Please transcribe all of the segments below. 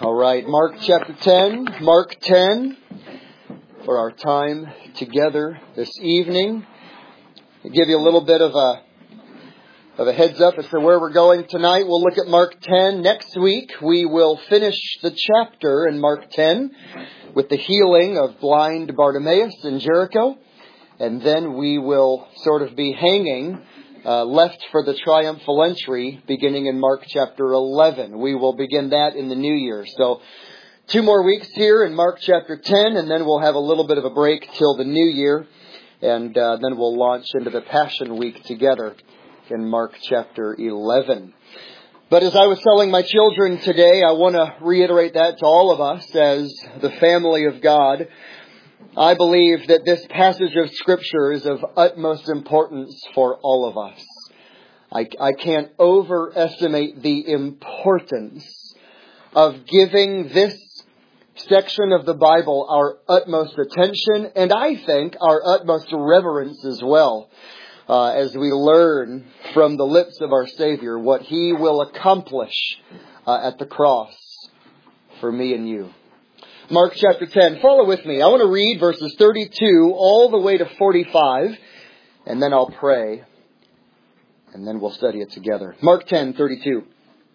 All right, Mark chapter 10, Mark 10, for our time together this evening. I'll give you a little bit of a heads up as to where we're going tonight. We'll look at Mark 10. Next week, we will finish the chapter in Mark 10 with the healing of blind Bartimaeus in Jericho. And then we will sort of be hanging left for the triumphal entry beginning in Mark chapter 11. We will begin that in the new year. So 2 more weeks here in Mark chapter 10, and then we'll have a little bit of a break till the new year. And then we'll launch into the Passion Week together in Mark chapter 11. But as I was telling my children today, I want to reiterate that to all of us as the family of God. I believe that this passage of Scripture is of utmost importance for all of us. I can't overestimate the importance of giving this section of the Bible our utmost attention, and I think our utmost reverence as well, as we learn from the lips of our Savior what He will accomplish at the cross for me and you. Mark chapter 10. Follow with me. I want to read verses 32 all the way to 45, and then I'll pray, and then we'll study it together. Mark 10:32.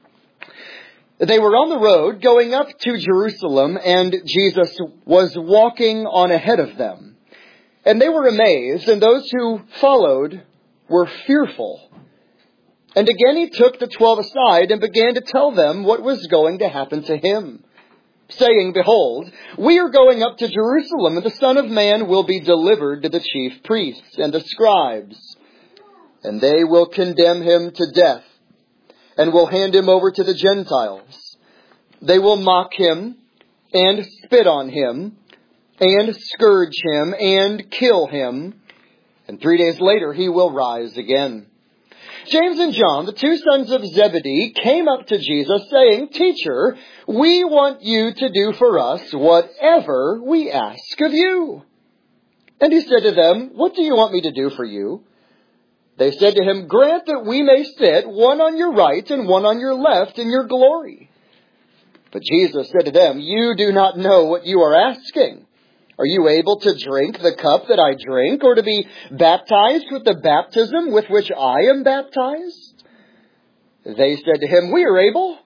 They were on the road going up to Jerusalem, and Jesus was walking on ahead of them. And they were amazed, and those who followed were fearful. And again He took the 12 aside and began to tell them what was going to happen to Him, saying, "Behold, we are going up to Jerusalem, and the Son of Man will be delivered to the chief priests and the scribes, and they will condemn Him to death, and will hand Him over to the Gentiles. They will mock Him, and spit on Him, and scourge Him, and kill Him, and 3 days later He will rise again." James and John, the 2 sons of Zebedee, came up to Jesus saying, "Teacher, we want you to do for us whatever we ask of you." And He said to them, "What do you want me to do for you?" They said to Him, "Grant that we may sit, one on your right and one on your left, in your glory." But Jesus said to them, "You do not know what you are asking. Are you able to drink the cup that I drink, or to be baptized with the baptism with which I am baptized?" They said to Him, "We are able."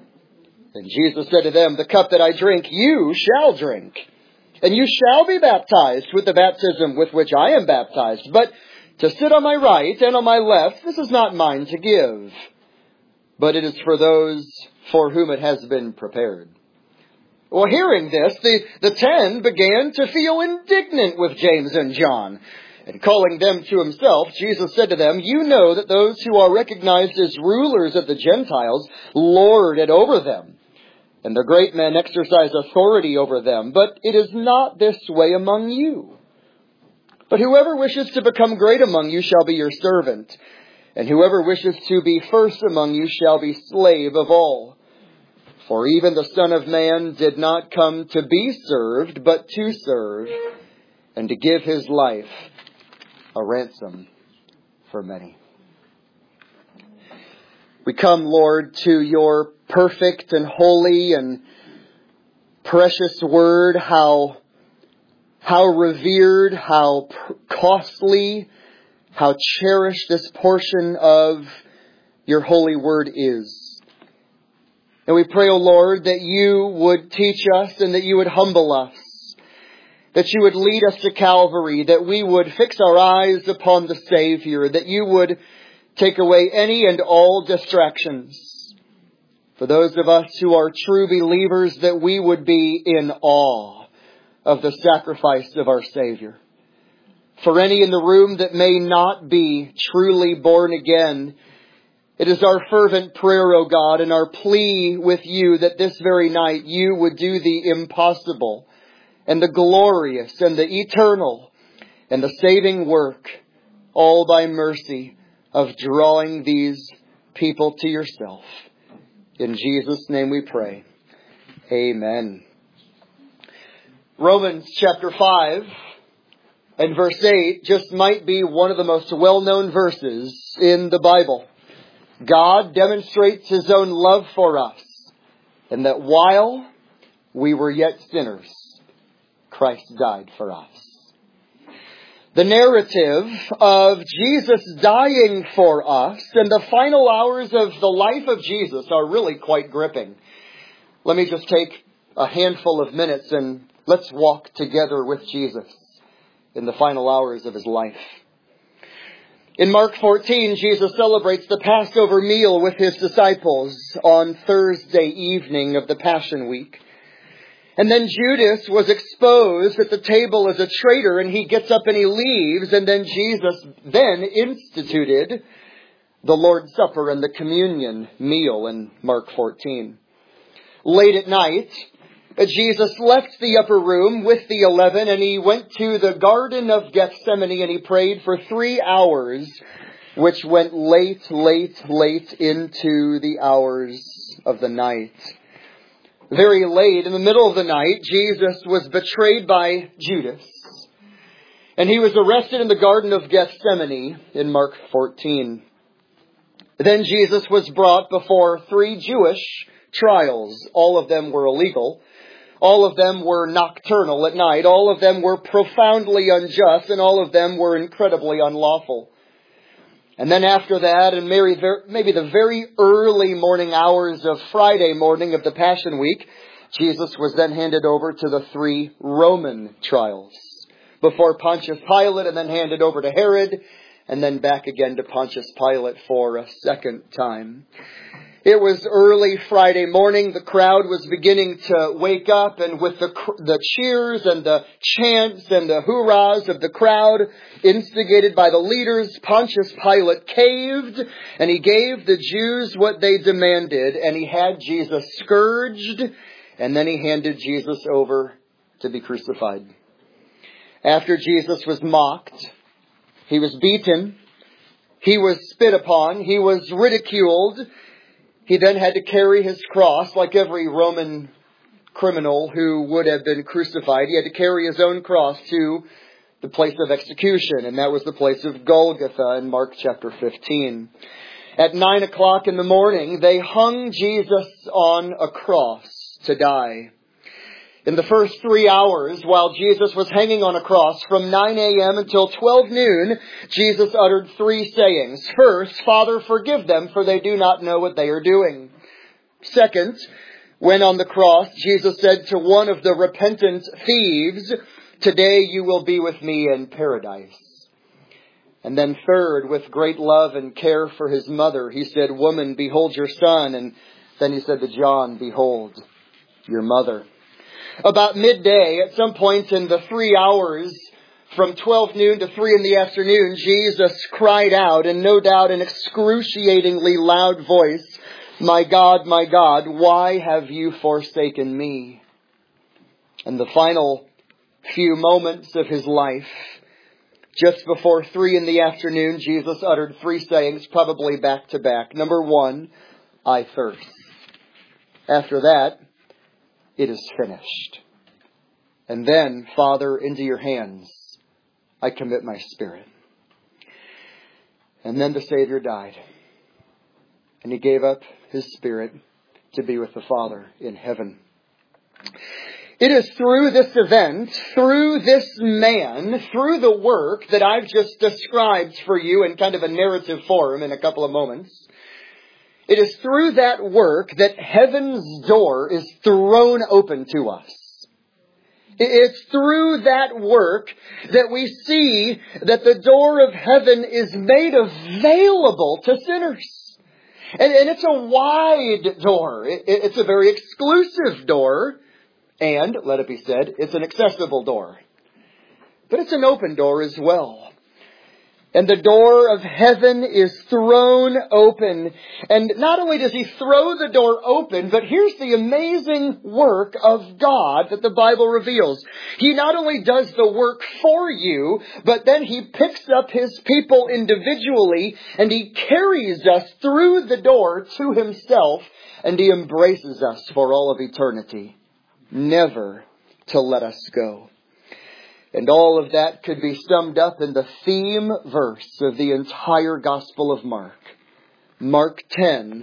And Jesus said to them, "The cup that I drink, you shall drink, and you shall be baptized with the baptism with which I am baptized. But to sit on my right and on my left, this is not mine to give, but it is for those for whom it has been prepared." Well, hearing this, the 10 began to feel indignant with James and John. And calling them to Himself, Jesus said to them, "You know that those who are recognized as rulers of the Gentiles lord it over them, and the great men exercise authority over them. But it is not this way among you. But whoever wishes to become great among you shall be your servant, and whoever wishes to be first among you shall be slave of all. For even the Son of Man did not come to be served, but to serve, and to give His life a ransom for many." We come, Lord, to Your perfect and holy and precious Word. How revered, how costly, how cherished this portion of Your holy Word is. And we pray, O Lord, that You would teach us and that You would humble us, that You would lead us to Calvary, that we would fix our eyes upon the Savior, that You would take away any and all distractions. For those of us who are true believers, that we would be in awe of the sacrifice of our Savior. For any in the room that may not be truly born again, it is our fervent prayer, O God, and our plea with You that this very night You would do the impossible and the glorious and the eternal and the saving work, all by mercy, of drawing these people to Yourself. In Jesus' name we pray. Amen. Romans chapter 5 and verse 8 just might be one of the most well-known verses in the Bible. God demonstrates His own love for us and that while we were yet sinners, Christ died for us. The narrative of Jesus dying for us and the final hours of the life of Jesus are really quite gripping. Let me just take a handful of minutes and let's walk together with Jesus in the final hours of his life. In Mark 14, Jesus celebrates the Passover meal with his disciples on Thursday evening of the Passion Week. And then Judas was exposed at the table as a traitor, and he gets up and he leaves, and then Jesus then instituted the Lord's Supper and the communion meal in Mark 14. Late at night, Jesus left the upper room with the 11 and he went to the Garden of Gethsemane and he prayed for 3 hours, which went late into the hours of the night. Very late, in the middle of the night, Jesus was betrayed by Judas. And he was arrested in the Garden of Gethsemane in Mark 14. Then Jesus was brought before 3 Jewish trials. All of them were illegal. All of them were nocturnal at night. All of them were profoundly unjust. And all of them were incredibly unlawful. And then after that, in maybe the very early morning hours of Friday morning of the Passion Week, Jesus was then handed over to the 3 Roman trials. Before Pontius Pilate, and then handed over to Herod, and then back again to Pontius Pilate for a second time. It was early Friday morning. The crowd was beginning to wake up, and with the cheers and the chants and the hurrahs of the crowd, instigated by the leaders, Pontius Pilate caved, and he gave the Jews what they demanded, and he had Jesus scourged, and then he handed Jesus over to be crucified. After Jesus was mocked, he was beaten, he was spit upon, he was ridiculed. He then had to carry his cross like every Roman criminal who would have been crucified. He had to carry his own cross to the place of execution, and that was the place of Golgotha in Mark chapter 15. At 9 o'clock in the morning, they hung Jesus on a cross to die. In the first 3 hours, while Jesus was hanging on a cross, from 9 a.m. until 12 noon, Jesus uttered 3 sayings. First, Father, forgive them, for they do not know what they are doing. Second, when on the cross, Jesus said to one of the repentant thieves, today you will be with me in paradise. And then third, with great love and care for his mother, he said, woman, behold your son. And then he said to John, behold your mother. About midday, at some point in the 3 hours, from 12 noon to 3 in the afternoon, Jesus cried out, in no doubt an excruciatingly loud voice, my God, why have you forsaken me? And the final few moments of his life, just before 3 in the afternoon, Jesus uttered 3 sayings, probably back to back. Number 1, I thirst. After that, it is finished. And then, Father, into your hands I commit my spirit. And then the Savior died. And he gave up his spirit to be with the Father in heaven. It is through this event, through this man, through the work that I've just described for you in kind of a narrative form in a couple of moments. It is through that work that heaven's door is thrown open to us. It's through that work that we see that the door of heaven is made available to sinners. And it's a wide door. It's a very exclusive door. And, let it be said, it's an accessible door. But it's an open door as well. And the door of heaven is thrown open. And not only does he throw the door open, but here's the amazing work of God that the Bible reveals. He not only does the work for you, but then he picks up his people individually and he carries us through the door to himself and he embraces us for all of eternity, never to let us go. And all of that could be summed up in the theme verse of the entire Gospel of Mark. Mark 10,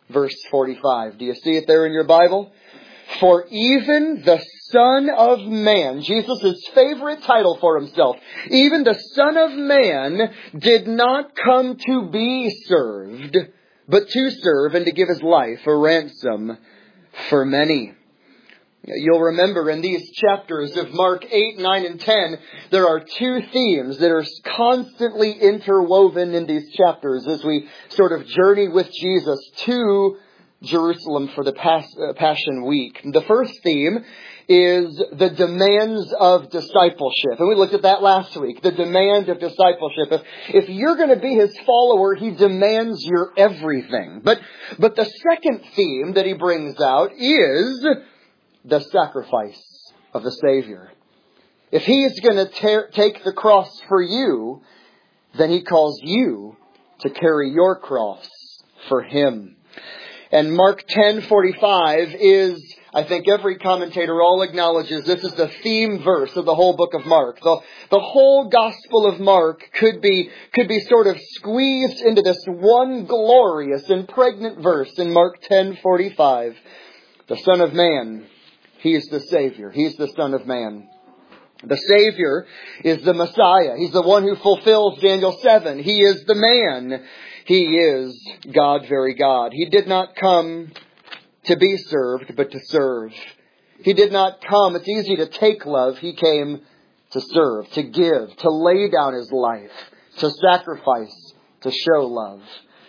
verse 45. Do you see it there in your Bible? For even the Son of Man, Jesus' favorite title for himself, even the Son of Man did not come to be served, but to serve and to give his life a ransom for many. You'll remember in these chapters of Mark 8, 9, and 10, there are two themes that are constantly interwoven in these chapters as we sort of journey with Jesus to Jerusalem for the Passion Week. The first theme is the demands of discipleship. And we looked at that last week, the demand of discipleship. If you're going to be his follower, he demands your everything. But the second theme that he brings out is the sacrifice of the Savior. If he is going to take the cross for you, then he calls you to carry your cross for him. And Mark 10:45 is, I think every commentator all acknowledges, this is the theme verse of the whole book of Mark. The whole Gospel of Mark could be sort of squeezed into this one glorious and pregnant verse in Mark 10:45. The Son of Man, he is the Savior. He's the Son of Man. The Savior is the Messiah. He's the one who fulfills Daniel 7. He is the man. He is God, very God. He did not come to be served, but to serve. He did not come. It's easy to take love. He came to serve, to give, to lay down his life, to sacrifice, to show love.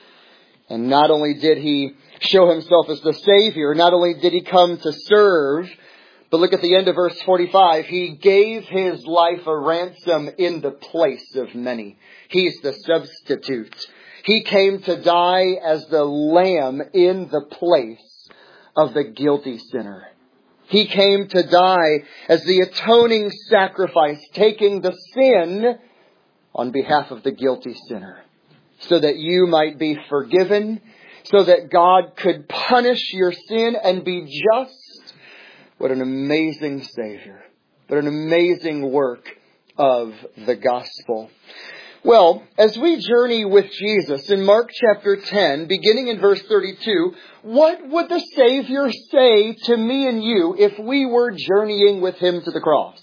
And not only did he show himself as the Savior, not only did he come to serve, but look at the end of verse 45. He gave his life a ransom in the place of many. He's the substitute. He came to die as the lamb in the place of the guilty sinner. He came to die as the atoning sacrifice, taking the sin on behalf of the guilty sinner, so that you might be forgiven, so that God could punish your sin and be just. What an amazing Savior. What an amazing work of the gospel. Well, as we journey with Jesus in Mark chapter 10, beginning in verse 32, what would the Savior say to me and you if we were journeying with him to the cross?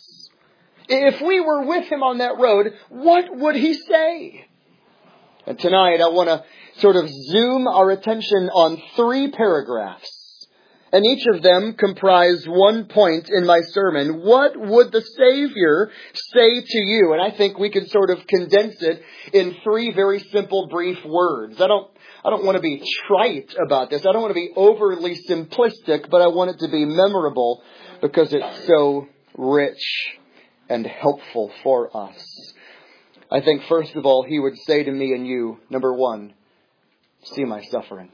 If we were with him on that road, what would he say? And tonight I want to sort of zoom our attention on 3 paragraphs. And each of them comprise one point in my sermon. What would the Savior say to you? And I think we could sort of condense it in 3 very simple, brief words. I don't want to be trite about this. I don't want to be overly simplistic, but I want it to be memorable because it's so rich and helpful for us. I think, first of all, he would say to me and you, number 1, see my sufferings.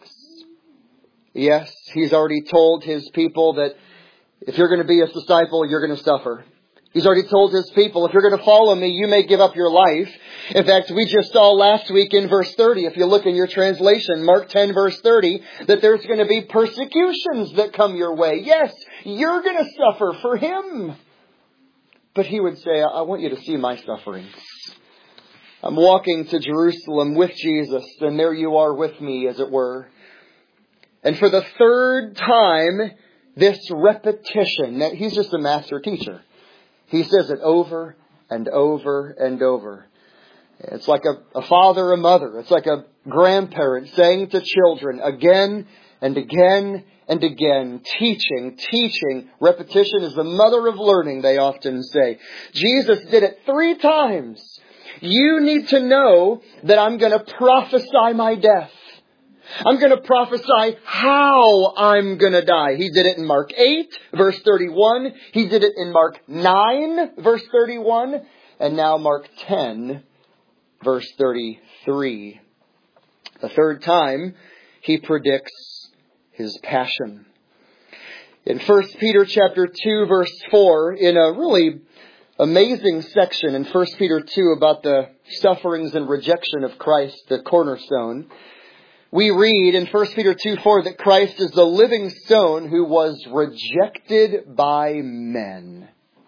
Yes, he's already told his people that if you're going to be his disciple, you're going to suffer. He's already told his people, if you're going to follow me, you may give up your life. In fact, we just saw last week in verse 30, if you look in your translation, Mark 10 verse 30, that there's going to be persecutions that come your way. Yes, you're going to suffer for him. But he would say, I want you to see my sufferings. I'm walking to Jerusalem with Jesus, and there you are with me, as it were. And for the 3rd time, this repetition, that he's just a master teacher. He says it over and over and over. It's like a father, a mother. It's like a grandparent saying to children again and again and again, teaching. Repetition is the mother of learning, they often say. Jesus did it 3 times. You need to know that I'm going to prophesy my death. I'm going to prophesy how I'm going to die. He did it in Mark 8, verse 31. He did it in Mark 9, verse 31. And now Mark 10, verse 33. The 3rd time, he predicts his passion. In 1 Peter chapter 2, verse 4, in a really amazing section in 1 Peter 2 about the sufferings and rejection of Christ, the cornerstone, we read in 1 Peter 2:4 that Christ is the living stone who was rejected by men.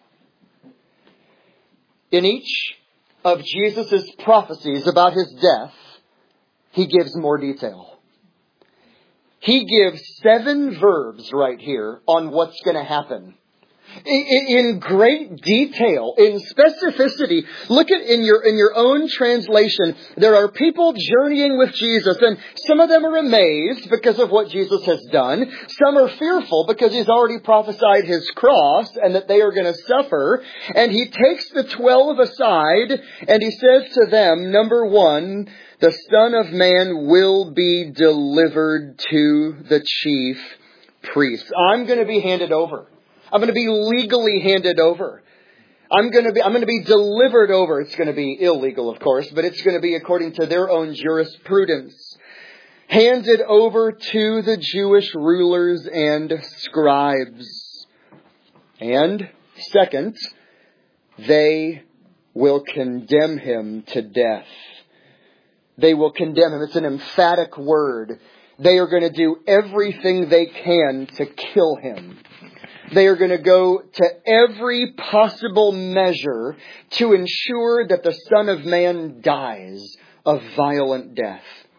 In each of Jesus' prophecies about his death, he gives more detail. he gives 7 verbs right here on what's going to happen. In great detail, in specificity. Look at in your own translation, there are people journeying with Jesus, and some of them are amazed because of what Jesus has done. Some are fearful because he's already prophesied his cross and that they are going to suffer. And he takes the 12 aside and he says to them, number 1, the Son of Man will be delivered to the chief priests. I'm going to be handed over. I'm going to be legally handed over. I'm going to be delivered over. It's going to be illegal, of course, but it's going to be according to their own jurisprudence. Handed over to the Jewish rulers and scribes. And second, they will condemn him to death. They will condemn him. It's an emphatic word. They are going to do everything they can to kill him. They are going to go to every possible measure to ensure that the Son of Man dies a violent death.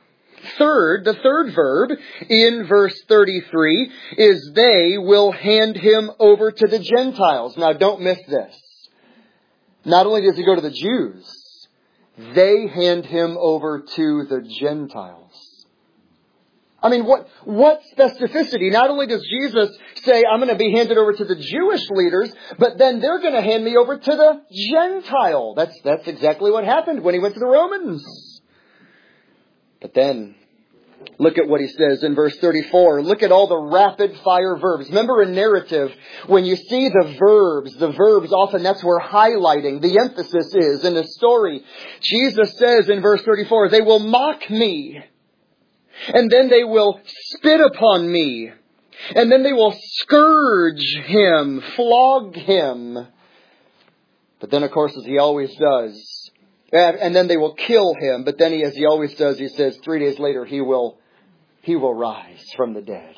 The third verb in verse 33 is they will hand him over to the Gentiles. Now don't miss this. Not only does he go to the Jews, they hand him over to the Gentiles. I mean, what specificity? Not only does Jesus say, I'm going to be handed over to the Jewish leaders, but then they're going to hand me over to the Gentile. That's exactly what happened when he went to the Romans. But then, look at what he says in verse 34. Look at all the rapid fire verbs. Remember in narrative, when you see the verbs often that's where highlighting, the emphasis is in the story. Jesus says in verse 34, they will mock me. And then they will spit upon me. And then they will scourge him, flog him. But then, of course, as he always does, and then they will kill him. But then, as he always does, he says 3 days later he will rise from the dead.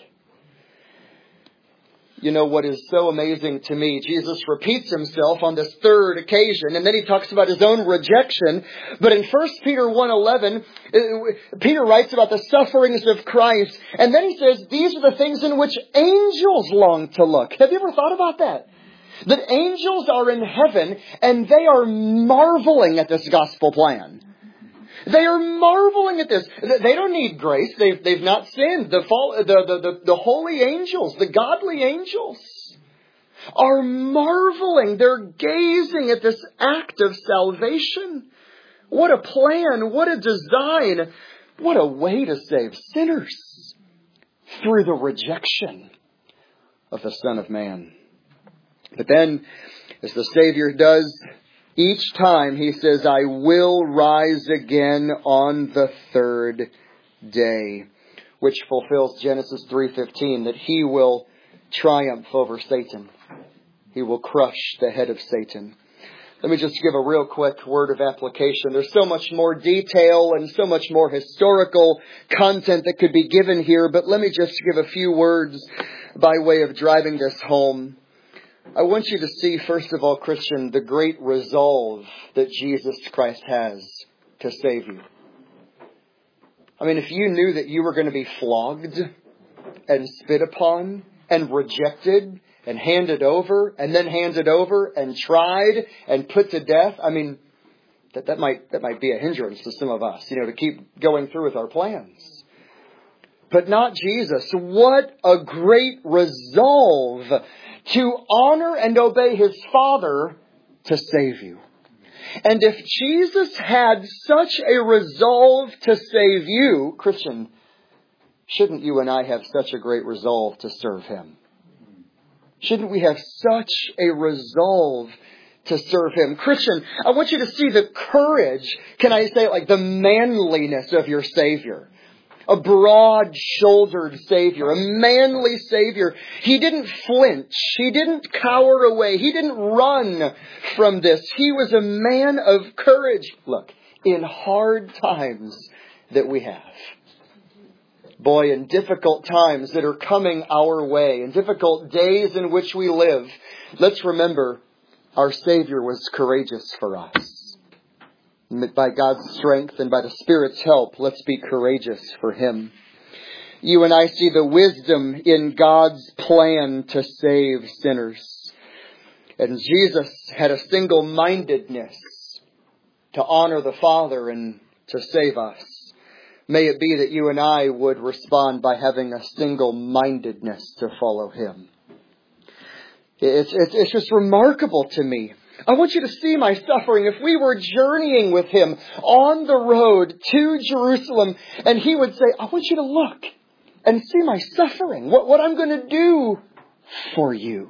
You know what is so amazing to me? Jesus repeats himself on this third occasion, and then he talks about his own rejection. But in 1 Peter 1:11, Peter writes about the sufferings of Christ, and then he says, these are the things in which angels long to look. Have you ever thought about that? That angels are in heaven, and they are marveling at this gospel plan. They are marveling at this. They don't need grace. They've not sinned. The holy angels, the godly angels, are marveling. They're gazing at this act of salvation. What a plan. What a design. What a way to save sinners through the rejection of the Son of Man. But then, as the Savior does, each time he says, I will rise again on the third day, which fulfills Genesis 3:15, that he will triumph over Satan. He will crush the head of Satan. Let me just give a real quick word of application. There's so much more detail and so much more historical content that could be given here, but let me just give a few words by way of driving this home. I want you to see, first of all, Christian, the great resolve that Jesus Christ has to save you. I mean, if you knew that you were going to be flogged and spit upon and rejected and handed over and then handed over and tried and put to death, I mean, that might be a hindrance to some of us, to keep going through with our plans. But not Jesus. What a great resolve to honor and obey his Father to save you. And if Jesus had such a resolve to save you, Christian, shouldn't you and I have such a great resolve to serve him? Shouldn't we have such a resolve to serve him? Christian, I want you to see the courage, can I say it like the manliness of your Savior. A broad-shouldered Savior, a manly Savior. He didn't flinch. He didn't cower away. He didn't run from this. He was a man of courage. Look, in hard times that we have. Boy, in difficult times that are coming our way, in difficult days in which we live, let's remember our Savior was courageous for us. By God's strength and by the Spirit's help, let's be courageous for him. you and I see the wisdom in God's plan to save sinners. And Jesus had a single-mindedness to honor the Father and to save us. May it be that you and I would respond by having a single-mindedness to follow Him. It's just remarkable to me. I want you to see my suffering. If we were journeying with Him on the road to Jerusalem, and He would say, I want you to look and see my suffering, what I'm going to do for you.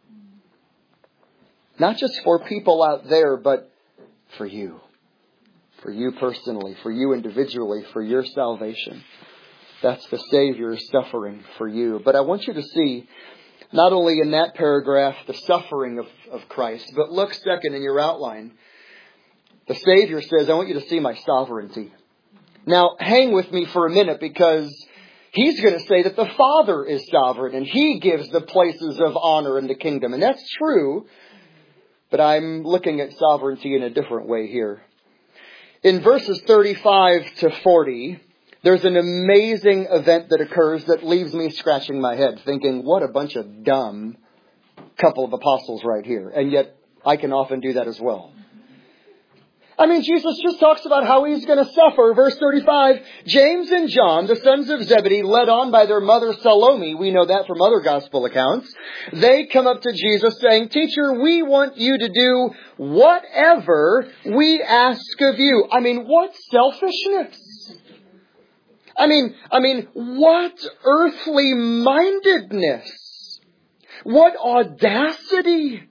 Not just for people out there, but for you. For you personally, for you individually, for your salvation. That's the Savior's suffering for you. But I want you to see, not only in that paragraph, the suffering of Christ, but look second in your outline. The Savior says, I want you to see my sovereignty. Now, hang with me for a minute, because He's going to say that the Father is sovereign and He gives the places of honor in the kingdom. And that's true, but I'm looking at sovereignty in a different way here. In verses 35 to 40, there's an amazing event that occurs that leaves me scratching my head, thinking, what a bunch of dumb couple of apostles right here. And yet, I can often do that as well. I mean, Jesus just talks about how He's going to suffer. Verse 35, James and John, the sons of Zebedee, led on by their mother Salome, we know that from other gospel accounts, they come up to Jesus saying, Teacher, we want you to do whatever we ask of you. I mean, what selfishness. I mean, what earthly mindedness. What audacity.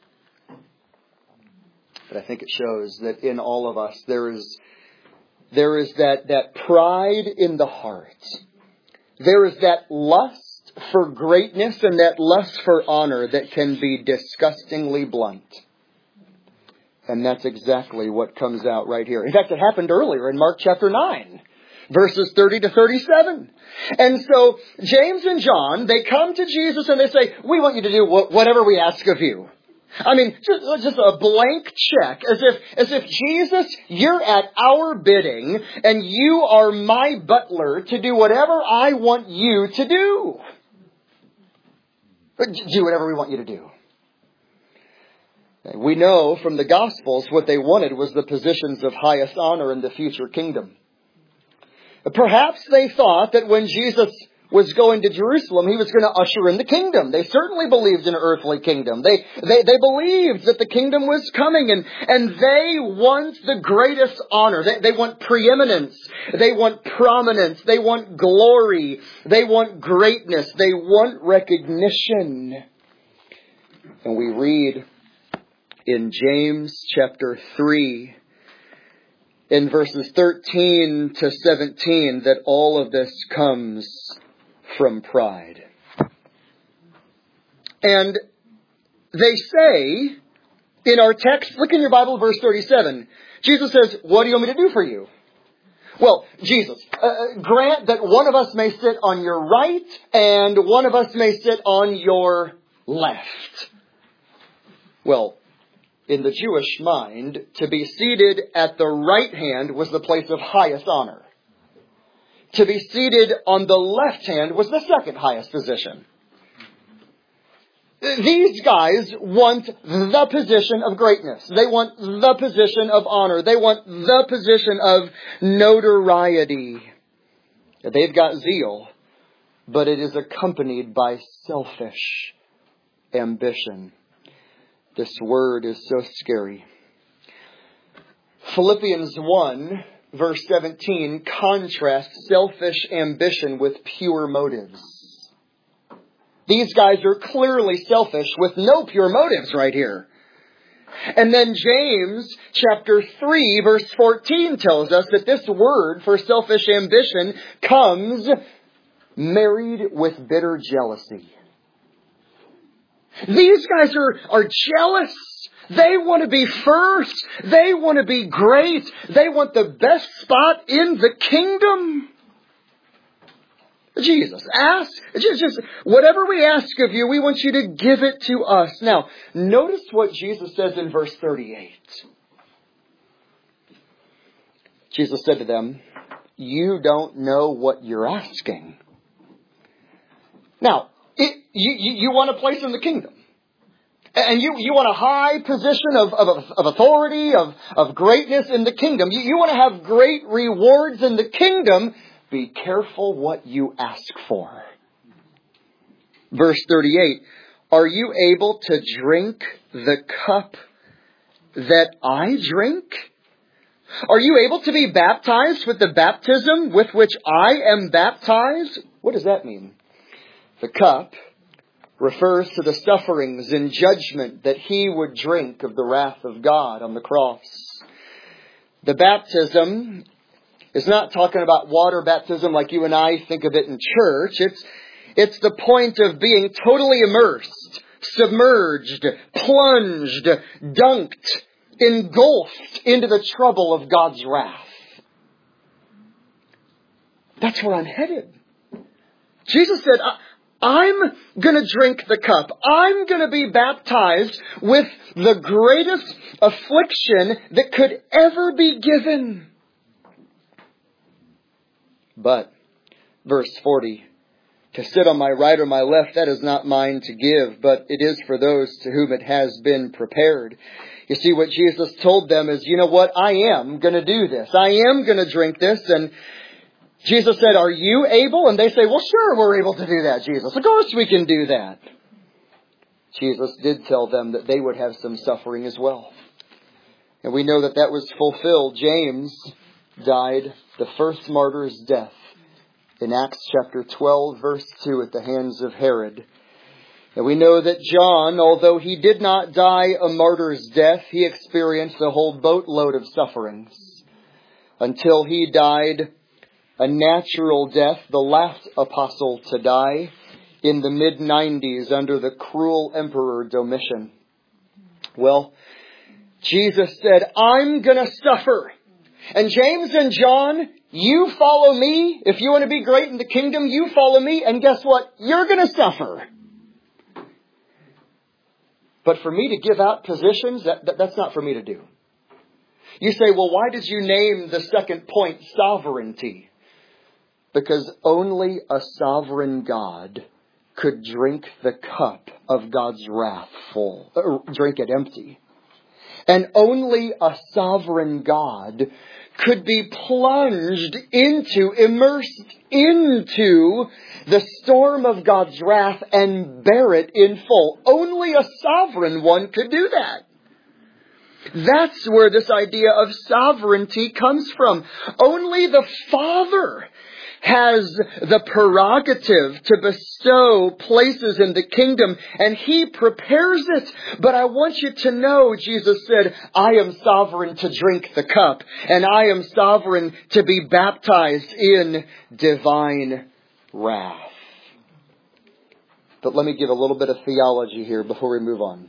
But I think it shows that in all of us there is that pride in the heart. There is that lust for greatness and that lust for honor that can be disgustingly blunt. And that's exactly what comes out right here. In fact, it happened earlier in Mark chapter 9, verses 30 to 37. And so James and John, they come to Jesus and they say, we want you to do whatever we ask of you. I mean, just a blank check, as if Jesus, you're at our bidding, and you are my butler to do whatever I want you to do. Do whatever we want you to do. We know from the Gospels what they wanted was the positions of highest honor in the future kingdom. Perhaps they thought that when Jesus was going to Jerusalem, He was going to usher in the kingdom. They certainly believed in an earthly kingdom. They believed that the kingdom was coming, and they want the greatest honor. They want preeminence. They want prominence. They want glory. They want greatness. They want recognition. And we read in James chapter 3, in verses 13 to 17, that all of this comes from pride. And they say in our text, look in your Bible, verse 37, Jesus says, what do you want me to do for you? Well, Jesus, grant that one of us may sit on your right and one of us may sit on your left. Well, in the Jewish mind, to be seated at the right hand was the place of highest honor. To be seated on the left hand was the second highest position. These guys want the position of greatness. They want the position of honor. They want the position of notoriety. They've got zeal, but it is accompanied by selfish ambition. This word is so scary. Philippians 1, verse 17, contrasts selfish ambition with pure motives. These guys are clearly selfish with no pure motives right here. And then James chapter 3, verse 14 tells us that this word for selfish ambition comes married with bitter jealousy. These guys are jealous. They want to be first. They want to be great. They want the best spot in the kingdom. Jesus, ask, just whatever we ask of you, we want you to give it to us. Now, notice what Jesus says in verse 38. Jesus said to them, you don't know what you're asking. Now, you want a place in the kingdom. And you want a high position of authority, of greatness in the kingdom. You want to have great rewards in the kingdom. Be careful what you ask for. Verse 38, are you able to drink the cup that I drink? Are you able to be baptized with the baptism with which I am baptized? What does that mean? The cup refers to the sufferings and judgment that he would drink of the wrath of God on the cross. The baptism is not talking about water baptism like you and I think of it in church. It's the point of being totally immersed, submerged, plunged, dunked, engulfed into the trouble of God's wrath. That's where I'm headed. Jesus said, I'm going to drink the cup. I'm going to be baptized with the greatest affliction that could ever be given. But, verse 40, to sit on my right or my left, that is not mine to give, but it is for those to whom it has been prepared. You see, what Jesus told them is, you know what? I am going to do this. I am going to drink this. And Jesus said, are you able? And they say, well, sure, we're able to do that, Jesus. Of course we can do that. Jesus did tell them that they would have some suffering as well. And we know that that was fulfilled. James died the first martyr's death in Acts chapter 12, verse 2, at the hands of Herod. And we know that John, although he did not die a martyr's death, he experienced a whole boatload of sufferings until he died a natural death, the last apostle to die in the mid-90s under the cruel emperor Domitian. Well, Jesus said, I'm going to suffer. And James and John, you follow me. If you want to be great in the kingdom, you follow me. And guess what? You're going to suffer. But for me to give out positions, that's not for me to do. You say, well, why did you name the second point sovereignty? Because only a sovereign God could drink the cup of God's wrath full, or drink it empty. And only a sovereign God could be plunged into, immersed into the storm of God's wrath and bear it in full. Only a sovereign one could do that. That's where this idea of sovereignty comes from. Only the Father has the prerogative to bestow places in the kingdom, and He prepares it. But I want you to know, Jesus said, I am sovereign to drink the cup, and I am sovereign to be baptized in divine wrath. But let me give a little bit of theology here before we move on.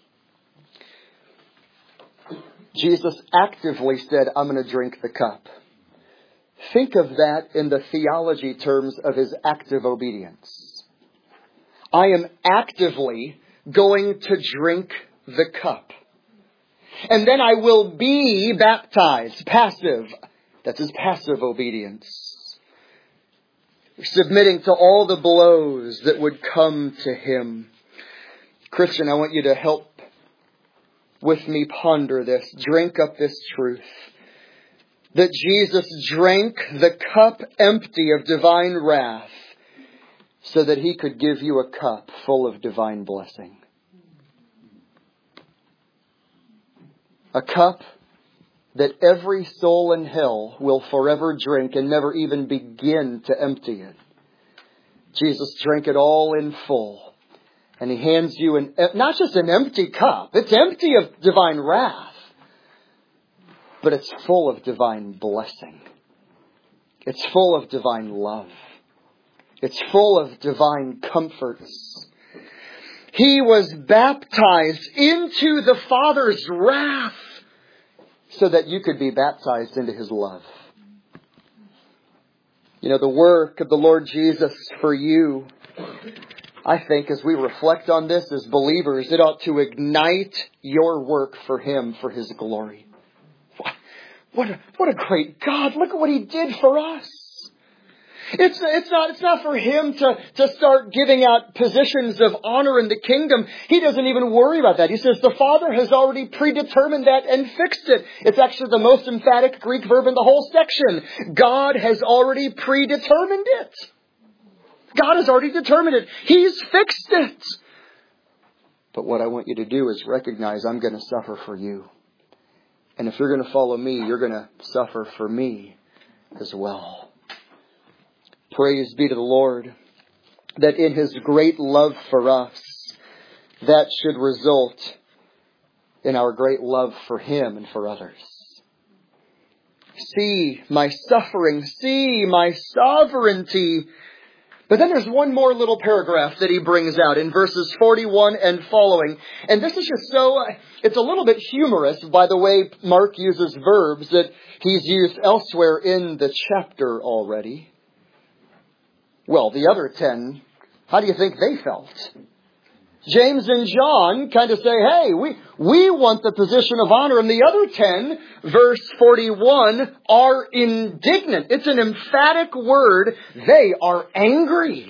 Jesus actively said, I'm going to drink the cup. Think of that in the theology terms of His active obedience. I am actively going to drink the cup. And then I will be baptized. Passive. That's His passive obedience. Submitting to all the blows that would come to Him. Christian, I want you to help with me ponder this. Drink up this truth. That Jesus drank the cup empty of divine wrath so that He could give you a cup full of divine blessing. A cup that every soul in hell will forever drink and never even begin to empty it. Jesus drank it all in full. And He hands you not just an empty cup. It's empty of divine wrath. But it's full of divine blessing. It's full of divine love. It's full of divine comforts. He was baptized into the Father's wrath so that you could be baptized into His love. You know, the work of the Lord Jesus for you, I think as we reflect on this as believers, it ought to ignite your work for Him, for His glory. What a great God. Look at what He did for us. It's not for him to start giving out positions of honor in the kingdom. He doesn't even worry about that. He says the Father has already predetermined that and fixed it. It's actually the most emphatic Greek verb in the whole section. God has already predetermined it. God has already determined it. He's fixed it. But what I want you to do is recognize I'm going to suffer for you. And if you're going to follow me, you're going to suffer for me as well. Praise be to the Lord that in His great love for us, that should result in our great love for Him and for others. See my suffering, see my sovereignty. But then there's one more little paragraph that he brings out in verses 41 and following. And this is just it's a little bit humorous by the way Mark uses verbs that he's used elsewhere in the chapter already. Well, the other 10, how do you think they felt? James and John kind of say, hey, we want the position of honor. And the other 10, verse 41, are indignant. It's an emphatic word. They are angry.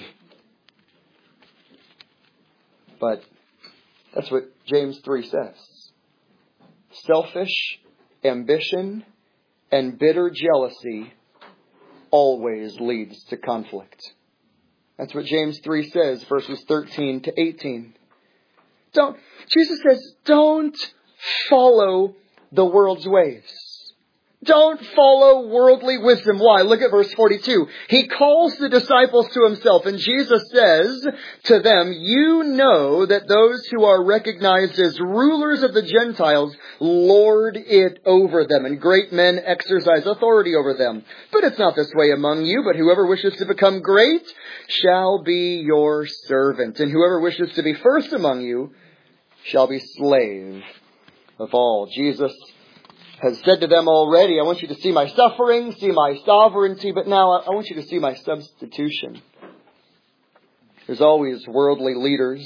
But that's what James 3 says. Selfish ambition and bitter jealousy always leads to conflict. That's what James 3 says, verses 13 to 18. Jesus says, don't follow the world's ways. Don't follow worldly wisdom. Why? Look at verse 42. He calls the disciples to himself, and Jesus says to them, you know that those who are recognized as rulers of the Gentiles lord it over them, and great men exercise authority over them. But it's not this way among you, but whoever wishes to become great shall be your servant, and whoever wishes to be first among you shall be slave of all. Jesus has said to them already, I want you to see my suffering, see my sovereignty, but now I want you to see my substitution. There's always worldly leaders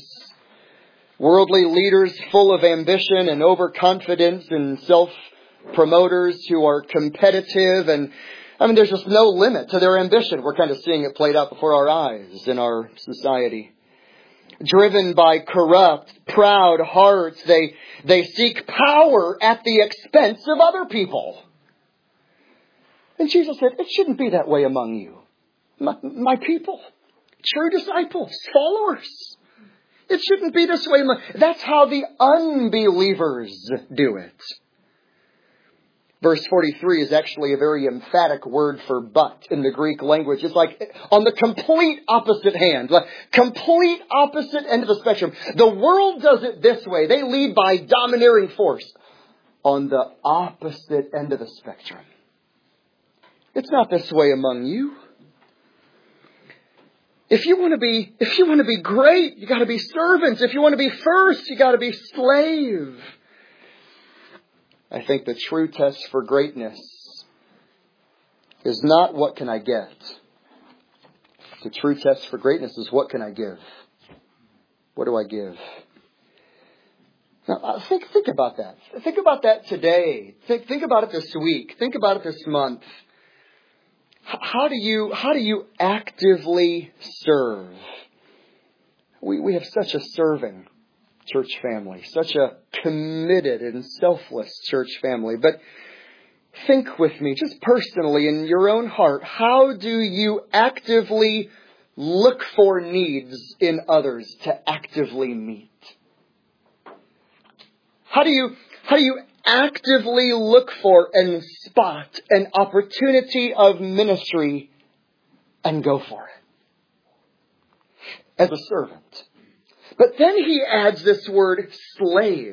full of ambition and overconfidence and self-promoters who are competitive, and there's just no limit to their ambition. We're kind of seeing it played out before our eyes in our society. Driven by corrupt, proud hearts, they seek power at the expense of other people. And Jesus said, it shouldn't be that way among you. My people, true disciples, followers. It shouldn't be this way. That's how the unbelievers do it. Verse 43 is actually a very emphatic word for but in the Greek language. It's like on the complete opposite hand, like complete opposite end of the spectrum. The world does it this way. They lead by domineering force. On the opposite end of the spectrum. It's not this way among you. If you want to be great, you got to be servants. If you want to be first, you got to be slave. I think the true test for greatness is not what can I get. The true test for greatness is what can I give? What do I give? Now, think about that. Think about that today. Think about it this week. Think about it this month. How do you actively serve? We have such a serving church family, such a committed and selfless church family. But think with me, just personally in your own heart, how do you actively look for needs in others to actively meet? How do you actively look for and spot an opportunity of ministry and go for it? As a servant. But then he adds this word slave.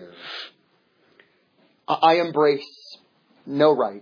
I embrace no rights.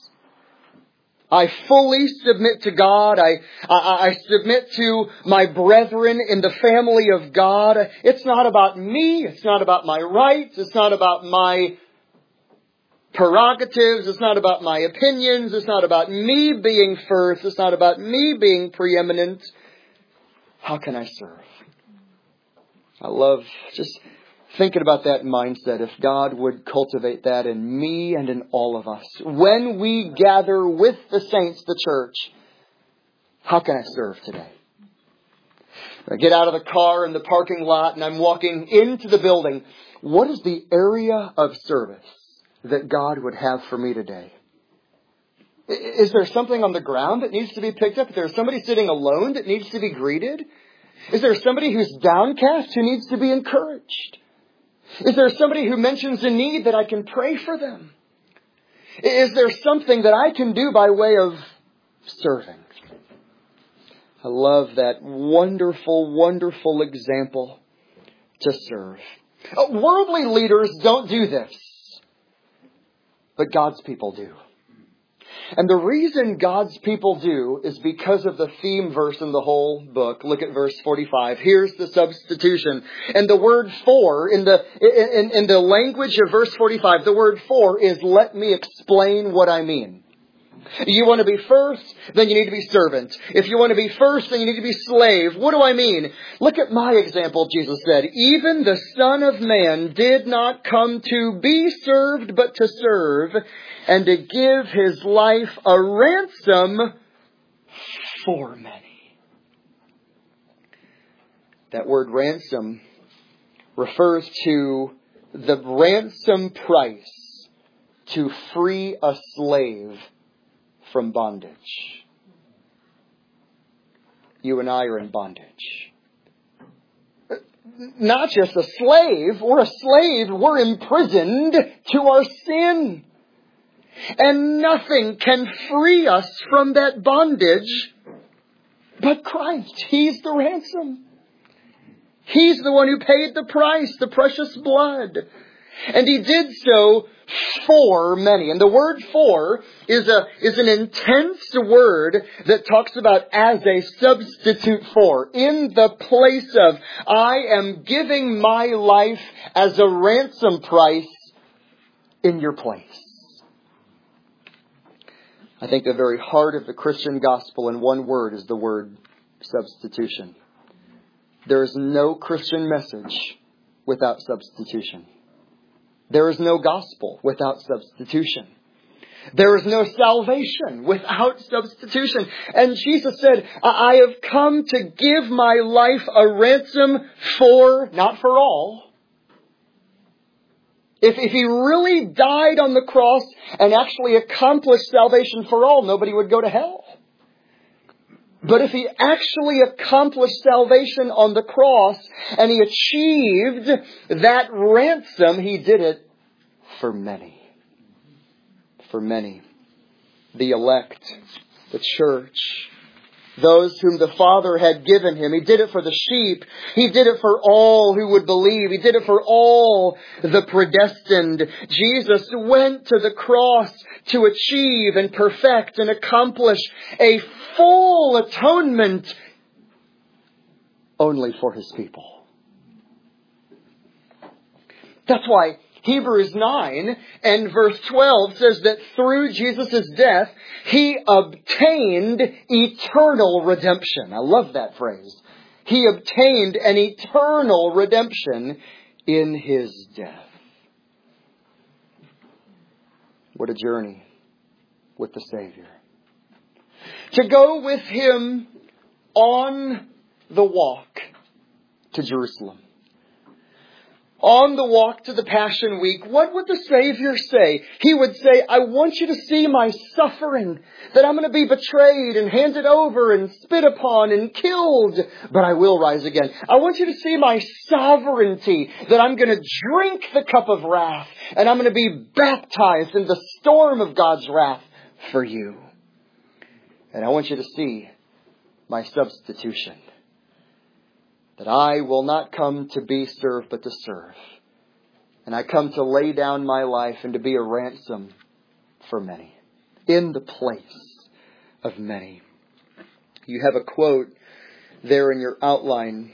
I fully submit to God. I submit to my brethren in the family of God. It's not about me. It's not about my rights. It's not about my prerogatives. It's not about my opinions. It's not about me being first. It's not about me being preeminent. How can I serve? I love just thinking about that mindset. If God would cultivate that in me and in all of us. When we gather with the saints, the church, How can I serve today? I get out of the car in the parking lot and I'm walking into the building. What is the area of service that God would have for me today? Is there something on the ground that needs to be picked up? Is there somebody sitting alone that needs to be greeted? Is there somebody who's downcast who needs to be encouraged? Is there somebody who mentions a need that I can pray for them? Is there something that I can do by way of serving? I love that wonderful, wonderful example to serve. Worldly leaders don't do this, but God's people do. And the reason God's people do is because of the theme verse in the whole book. Look at verse 45. Here's the substitution. And the word for, in the language of verse 45, the word for is let me explain what I mean. You want to be first, then you need to be servant. If you want to be first, then you need to be slave. What do I mean? Look at my example, Jesus said. Even the Son of Man did not come to be served, but to serve, and to give his life a ransom for many. That word ransom refers to the ransom price to free a slave from bondage. You and I are in bondage. Not just a slave. We're a slave. We're imprisoned to our sin. And nothing can free us from that bondage but Christ. He's the ransom. He's the one who paid the price, the precious blood. And He did so for many. And the word for is an intense word that talks about as a substitute for. In the place of, I am giving my life as a ransom price in your place. I think the very heart of the Christian gospel in one word is the word substitution. There is no Christian message without substitution. There is no gospel without substitution. There is no salvation without substitution. And Jesus said, I have come to give my life a ransom for, not for all. If He really died on the cross and actually accomplished salvation for all, nobody would go to hell. But if He actually accomplished salvation on the cross and He achieved that ransom, He did it for many. For many. The elect, the church, those whom the Father had given Him. He did it for the sheep. He did it for all who would believe. He did it for all the predestined. Jesus went to the cross to achieve and perfect and accomplish a full atonement only for His people. That's why Hebrews 9 and verse 12 says that through Jesus' death, He obtained eternal redemption. I love that phrase. He obtained an eternal redemption in His death. What a journey with the Savior. To go with Him on the walk to Jerusalem. On the walk to the Passion Week, what would the Savior say? He would say, I want you to see my suffering, that I'm going to be betrayed and handed over and spit upon and killed, but I will rise again. I want you to see my sovereignty, that I'm going to drink the cup of wrath and I'm going to be baptized in the storm of God's wrath for you. And I want you to see my substitution. That I will not come to be served, but to serve. And I come to lay down my life and to be a ransom for many. In the place of many. You have a quote there in your outline.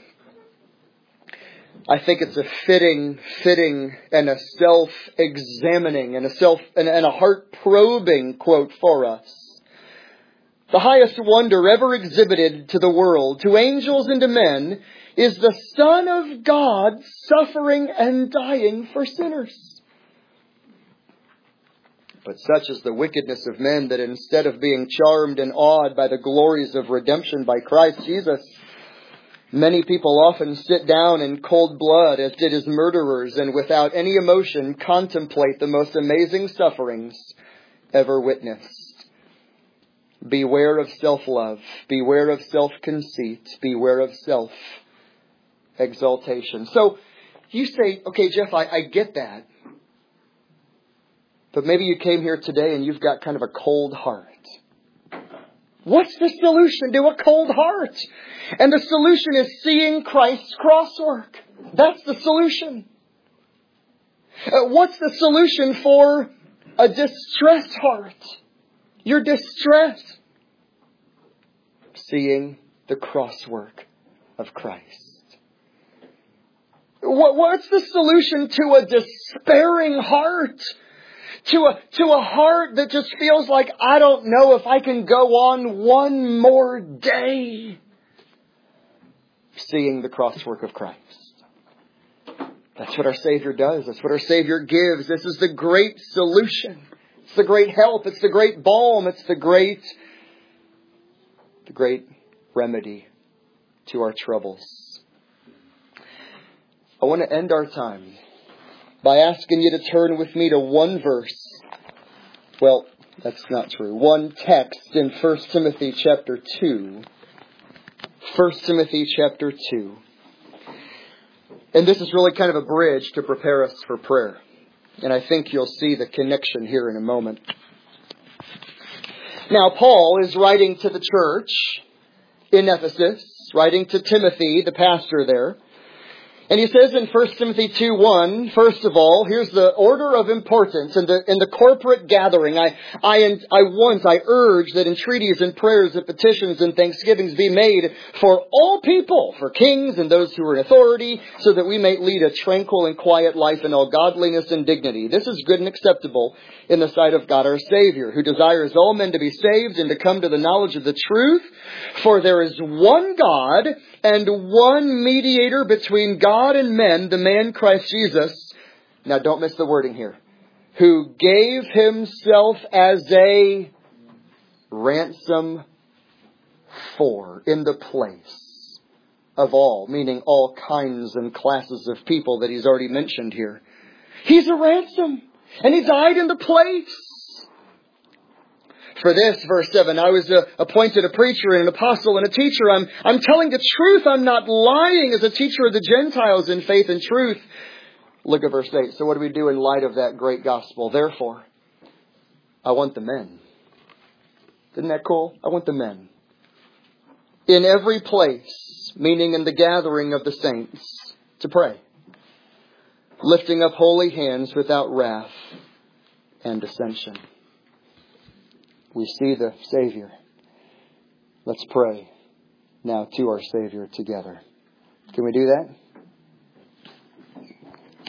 I think it's a fitting and a self-examining and a heart-probing quote for us. The highest wonder ever exhibited to the world, to angels and to men, is the Son of God suffering and dying for sinners. But such is the wickedness of men that instead of being charmed and awed by the glories of redemption by Christ Jesus, many people often sit down in cold blood, as did his murderers, and without any emotion contemplate the most amazing sufferings ever witnessed. Beware of self-love. Beware of self-conceit. Beware of self-exaltation. So you say, okay, Jeff, I get that. But maybe you came here today and you've got kind of a cold heart. What's the solution to a cold heart? And the solution is seeing Christ's crosswork. That's the solution. What's the solution for a distressed heart? You're distressed. Seeing the crosswork of Christ. What's the solution to a despairing heart? To a heart that just feels like, I don't know if I can go on one more day. Seeing the crosswork of Christ. That's what our Savior does. That's what our Savior gives. This is the great solution. It's the great help. It's the great balm. It's the great remedy to our troubles. I want to end our time by asking you to turn with me to one verse. Well, that's not true. One text in 1 Timothy chapter 2. 1 Timothy chapter 2. And this is really kind of a bridge to prepare us for prayer. And I think you'll see the connection here in a moment. Now, Paul is writing to the church in Ephesus, writing to Timothy, the pastor there. And he says in 1 Timothy 2:1, first of all, here's the order of importance in the corporate gathering. I urge that entreaties and prayers and petitions and thanksgivings be made for all people, for kings and those who are in authority, so that we may lead a tranquil and quiet life in all godliness and dignity. This is good and acceptable in the sight of God our Savior, who desires all men to be saved and to come to the knowledge of the truth. For there is one God and one mediator between God and men, the man Christ Jesus. Now don't miss the wording here. Who gave himself as a ransom for, in the place of all, meaning all kinds and classes of people that he's already mentioned here. He's a ransom, and he died in the place. For this, verse 7, I was appointed a preacher and an apostle and a teacher. I'm telling the truth. I'm not lying, as a teacher of the Gentiles in faith and truth. Look at verse 8. So what do we do in light of that great gospel? Therefore, I want the men. Isn't that cool? I want the men. In every place, meaning in the gathering of the saints, to pray. Lifting up holy hands without wrath and dissension. We see the Savior. Let's pray now to our Savior together. Can we do that?